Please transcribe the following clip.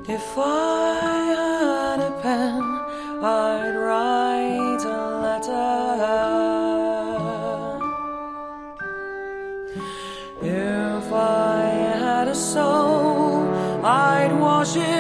If I had a pen, I'd write a letter. If I had a soul, I'd wash it